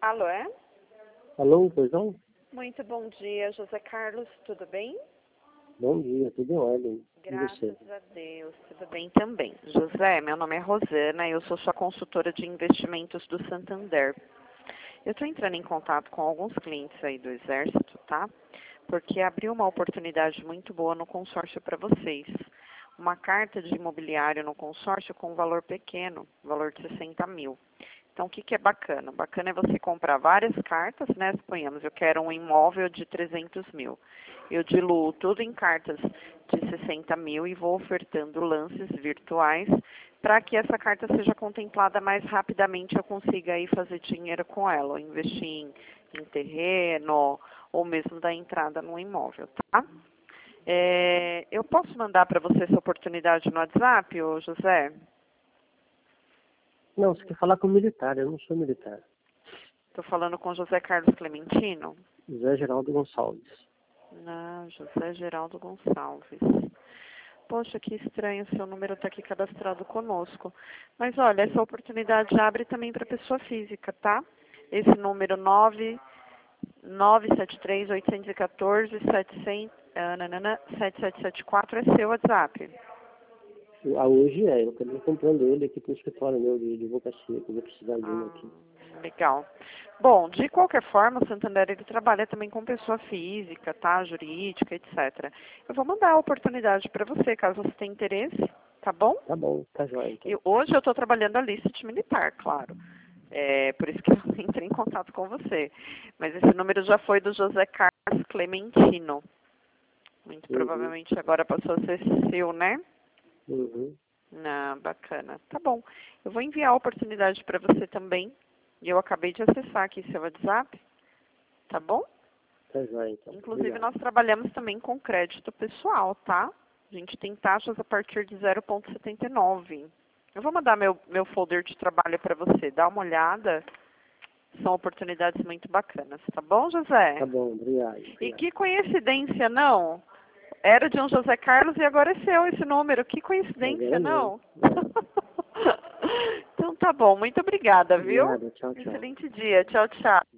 Alô, é? Alô, pois não? Muito bom dia, José Carlos, tudo bem? Bom dia, tudo em ordem. E Graças você? a Deus, tudo bem também. José, meu nome é Rosana, eu sou sua consultora de investimentos do Santander. Eu estou entrando em contato com alguns clientes aí do Exército, tá? Porque abriu uma oportunidade muito boa no consórcio para vocês. Uma carta de imobiliário no consórcio com um valor pequeno, valor de 60 mil. Então, o que é bacana? Bacana é você comprar várias cartas, né? Suponhamos, eu quero um imóvel de 300 mil. Eu diluo tudo em cartas de 60 mil e vou ofertando lances virtuais para que essa carta seja contemplada mais rapidamente, eu consiga aí fazer dinheiro com ela, ou investir em terreno, ou mesmo dar entrada no imóvel, tá? Eu posso mandar para você essa oportunidade no WhatsApp, ô José? Não, você quer falar com o militar, eu não sou militar. Estou falando com José Carlos Clementino. José Geraldo Gonçalves. Ah, José Geraldo Gonçalves. Poxa, que estranho, seu número está aqui cadastrado conosco. Mas olha, essa oportunidade abre também para pessoa física, tá? Esse número 7774 é seu WhatsApp. Hoje eu acabei comprando ele aqui para o escritório meu de advocacia, que eu vou precisar de um aqui. Legal. Bom, de qualquer forma, o Santander ele trabalha também com pessoa física, tá? Jurídica, etc. Eu vou mandar a oportunidade para você, caso você tenha interesse, tá bom? Tá bom, tá jóia então. E hoje eu estou trabalhando a lista de militar, claro. Por isso que eu entrei em contato com você. Mas esse número já foi do José Carlos Clementino. Muito provavelmente agora passou a ser seu, né? Uhum. Ah, bacana. Tá bom. Eu vou enviar a oportunidade para você também. E eu acabei de acessar aqui seu WhatsApp. Tá bom? Tá jóia então. Inclusive, Obrigado. nós trabalhamos também com crédito pessoal, tá? A gente tem taxas a partir de 0,79. Eu vou mandar meu folder de trabalho para você. Dá uma olhada. São oportunidades muito bacanas. Tá bom, José? Tá bom, obrigado. E que coincidência, não? Era de um José Carlos e agora é seu esse número. Que coincidência, Agora não? É. Então tá bom. Muito obrigada, viu? Obrigado, tchau, tchau. Excelente dia. Tchau, tchau.